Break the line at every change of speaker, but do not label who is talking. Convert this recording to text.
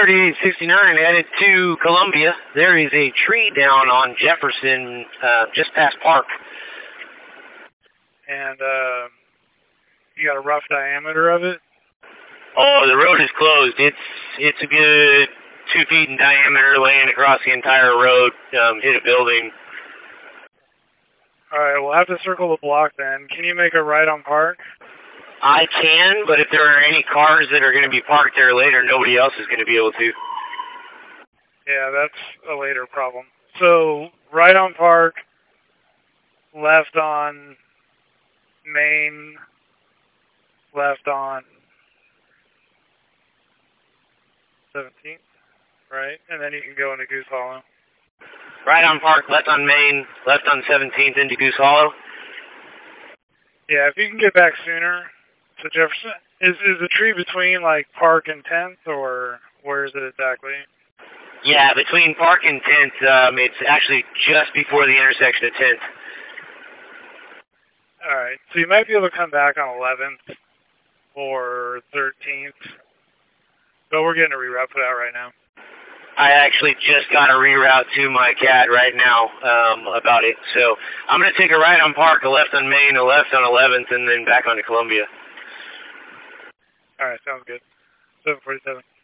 3869 headed to Columbia. There is a tree down on Jefferson, just past Park.
And you got a rough diameter of it?
Oh, the road is closed. It's a good 2 feet in diameter, laying across the entire road. Hit a building.
All right, we'll have to circle the block then. Can you make a right on Park?
I can, but if there are any cars that are going to be parked there later, nobody else is going to be able to.
Yeah, that's a later problem. So, right on Park, left on Main, left on 17th, right? And then you can go into Goose Hollow.
Right on Park, left on Main, left on 17th into Goose Hollow.
Yeah, if you can get back sooner to Jefferson. Is the tree between, like, Park and 10th, or where is it exactly?
Yeah, between Park and 10th, it's actually just before the intersection of 10th.
All right, so you might be able to come back on 11th or 13th, but we're getting a reroute put out right now.
I actually just got a reroute to my CAD right now about it. So I'm going to take a right on Park, a left on Main, a left on 11th, and then back onto Columbia.
All right, sounds good. 747.